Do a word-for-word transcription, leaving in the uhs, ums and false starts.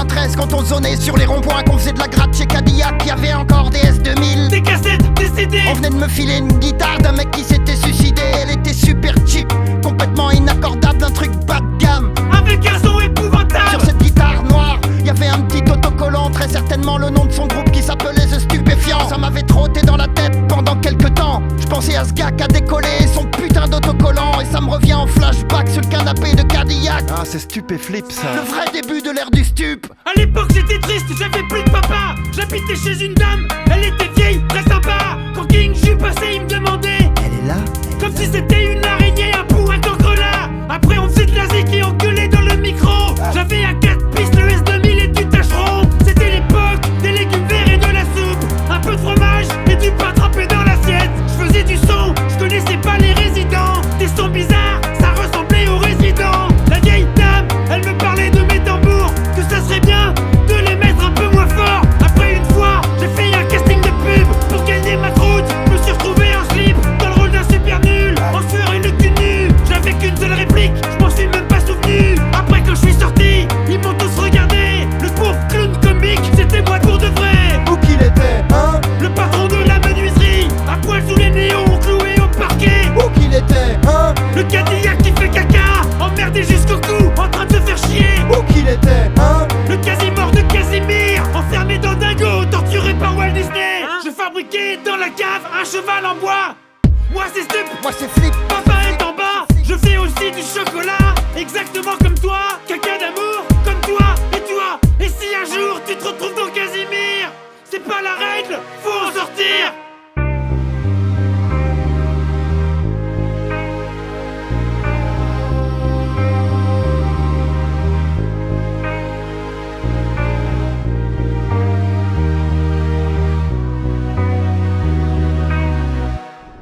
quatre-vingt-treize quand on zonait sur les ronds-points, qu'on faisait de la gratte chez Cadillac, qu'il y avait encore des S deux mille. Des cassettes, des C D. On venait de me filer une guitare d'un mec qui s'était suicidé. Elle était super cheap, complètement inaccordable, un truc bas de gamme, avec un son épouvantable. Sur cette guitare noire, y avait un petit autocollant, très certainement le nom de son groupe qui s'appelait The Stupéfiants. Ça m'avait trotté dans la tête pendant quelques temps. Je pensais à ce gars qui a décollé son putain d'autocollant, et ça me revient en flashback sur le canapé de Cadillac. Ah, c'est Stupéflip ça. Le vrai début de l'ère du stup. À l'époque j'étais triste, j'avais plus de papa. J'habitais chez une dame, elle était vieille, très sympa. Quand King Ju passait, il me demandait, Elle est là, comme si c'était une araignée, un pou, un cancrelat. Après on faisait de la zik et on gueulait dans le micro. J'avais à quatre pistes le S deux mille et du tâcheron. C'était l'époque des légumes verts et de la soupe, un peu de fromage et du pain trempé dans l'assiette. Je faisais du son, je connaissais pas les résidents. Des sons bizarres, ça ressemblait aux résidents. La vieille dame, elle me parlait de mes tambours, que ça serait bien de les mettre un peu moins fort. Après une fois, j'ai fait un casting de pub pour gagner ma croûte. Je me suis retrouvé en slip dans le rôle d'un super nul, en sueur et le cul nu. J'avais qu'une seule réplique, je m'en suis même pas souvenu. Après quand je suis sorti, ils m'ont tous regardé. Le pauvre clown comique, c'était moi pour de vrai. Où qu'il était, hein? Le patron de la menuiserie, à poil sous les néons, cloué au parquet. Où qu'il était, hein? Le Cadillac qui fait caca, emmerdé jusqu'au cou, en train de se faire chier. Où qu'il était, hein? Le quasi-mort de Casimir, enfermé dans Dingo, torturé par Walt Disney. Je fabriquais dans la cave un cheval en bois. Moi c'est Stup, moi c'est Flip. papa est en bas. Je fais aussi du chocolat, exactement comme toi